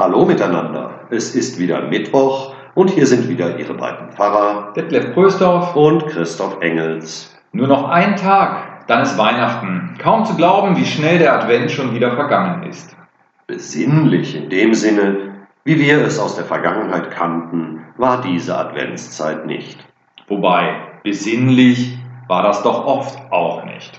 Hallo miteinander, es ist wieder Mittwoch und hier sind wieder Ihre beiden Pfarrer Detlef Prösdorf und Christoph Engels. Nur noch ein Tag, dann ist Weihnachten. Kaum zu glauben, wie schnell der Advent schon wieder vergangen ist. Besinnlich in dem Sinne, wie wir es aus der Vergangenheit kannten, war diese Adventszeit nicht. Wobei, besinnlich war das doch oft auch nicht.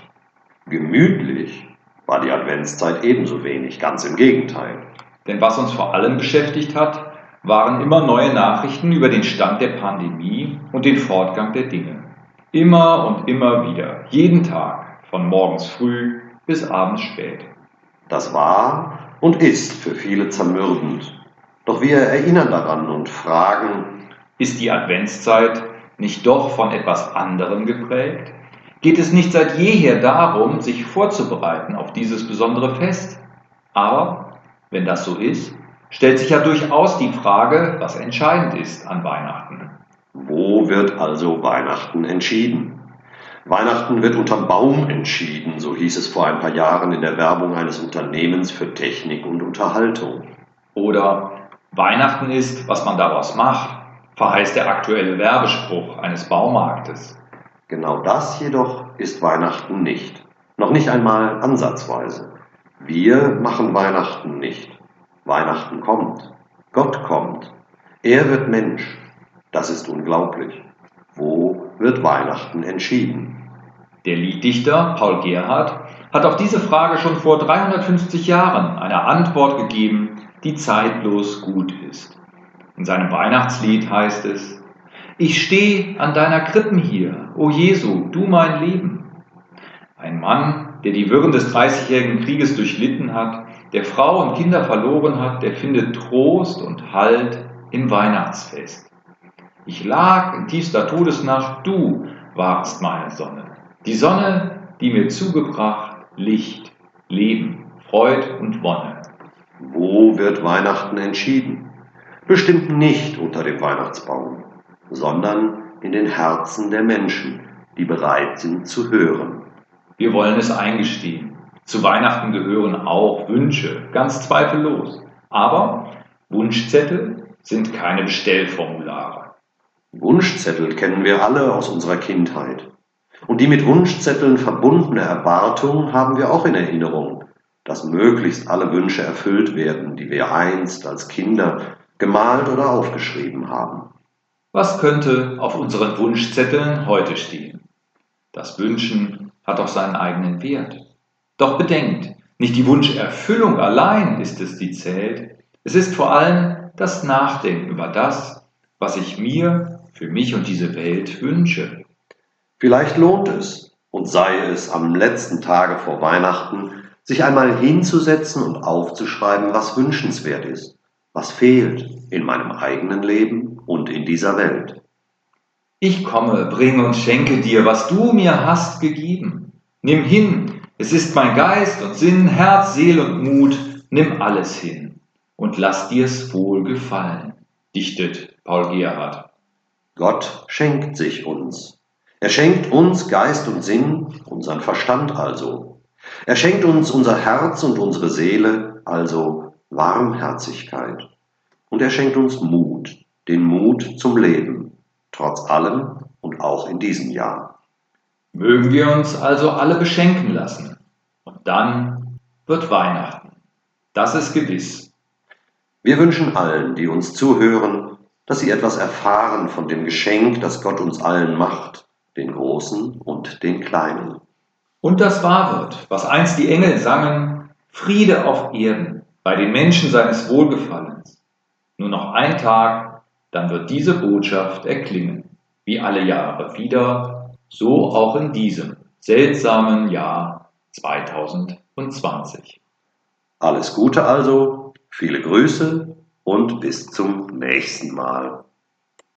Gemütlich war die Adventszeit ebenso wenig, ganz im Gegenteil. Denn was uns vor allem beschäftigt hat, waren immer neue Nachrichten über den Stand der Pandemie und den Fortgang der Dinge. Immer und immer wieder, jeden Tag, von morgens früh bis abends spät. Das war und ist für viele zermürbend. Doch wir erinnern daran und fragen, Ist die Adventszeit nicht doch von etwas anderem geprägt? Geht es nicht seit jeher darum, sich vorzubereiten auf dieses besondere Fest? Aber, wenn das so ist, stellt sich ja durchaus die Frage, was entscheidend ist an Weihnachten. wo wird also Weihnachten entschieden? Weihnachten wird unterm Baum entschieden, so hieß es vor ein paar Jahren in der Werbung eines Unternehmens für Technik und Unterhaltung. Oder Weihnachten ist, was man daraus macht, verheißt der aktuelle Werbespruch eines Baumarktes. Genau das jedoch ist Weihnachten nicht. Noch nicht einmal ansatzweise. Wir machen Weihnachten nicht. Weihnachten kommt. Gott kommt. Er wird Mensch. Das ist unglaublich. Wo wird Weihnachten entschieden? Der Lieddichter Paul Gerhardt hat auf diese Frage schon vor 350 Jahren eine Antwort gegeben, die zeitlos gut ist. In seinem Weihnachtslied heißt es: Ich steh an deiner Krippen hier, o Jesu, du mein Leben. Ein Mann, der die Wirren des Dreißigjährigen Krieges durchlitten hat, der Frau und Kinder verloren hat, der findet Trost und Halt im Weihnachtsfest. Ich lag in tiefster Todesnacht, du warst meine Sonne. Die Sonne, die mir zugebracht Licht, Leben, Freud und Wonne. Wo wird Weihnachten entschieden? Bestimmt nicht unter dem Weihnachtsbaum, sondern in den Herzen der Menschen, die bereit sind zu hören. Wir wollen es eingestehen. Zu Weihnachten gehören auch Wünsche, ganz zweifellos. Aber Wunschzettel sind keine Bestellformulare. Wunschzettel kennen wir alle aus unserer Kindheit. Und die mit Wunschzetteln verbundene Erwartung haben wir auch in Erinnerung, dass möglichst alle Wünsche erfüllt werden, die wir einst als Kinder gemalt oder aufgeschrieben haben. Was könnte auf unseren Wunschzetteln heute stehen? Das Wünschen hat doch seinen eigenen Wert. Doch bedenkt, nicht die Wunscherfüllung allein ist es, die zählt. Es ist vor allem das Nachdenken über das, was ich mir, für mich und diese Welt wünsche. Vielleicht lohnt es, und sei es am letzten Tage vor Weihnachten, sich einmal hinzusetzen und aufzuschreiben, was wünschenswert ist, was fehlt in meinem eigenen Leben und in dieser Welt. Ich komme, bringe und schenke dir, was du mir hast gegeben. Nimm hin, es ist mein Geist und Sinn, Herz, Seel und Mut, nimm alles hin und lass dir's wohl gefallen, dichtet Paul Gerhardt. Gott schenkt sich uns. Er schenkt uns Geist und Sinn, unseren Verstand also. Er schenkt uns unser Herz und unsere Seele, also Warmherzigkeit. Und er schenkt uns Mut, den Mut zum Leben, trotz allem und auch in diesem Jahr. Mögen wir uns also alle beschenken lassen. Und dann wird Weihnachten. Das ist gewiss. Wir wünschen allen, die uns zuhören, dass sie etwas erfahren von dem Geschenk, das Gott uns allen macht, den Großen und den Kleinen. Und das wahr wird, was einst die Engel sangen: Friede auf Erden, bei den Menschen seines Wohlgefallens. Nur noch ein Tag, dann wird diese Botschaft erklingen, wie alle Jahre wieder, so auch in diesem seltsamen Jahr 2020. Alles Gute also, viele Grüße und bis zum nächsten Mal.